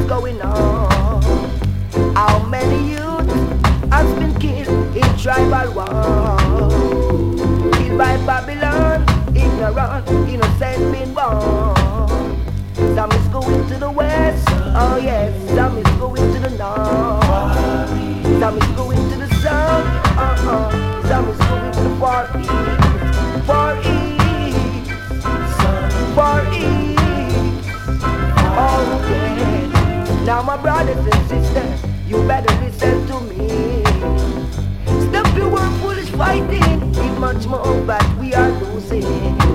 going on? How many youth has been killed in tribal war? Killed by Babylon, ignorant, innocent been born. Some is going to the west, oh yes. Some is going to the north. Some is going to the south, Some is going to the far east, far east, far east. Oh yeah. Now my brothers and sisters, you better listen to me. Stop your work foolish fighting. It's much more, but we are losing.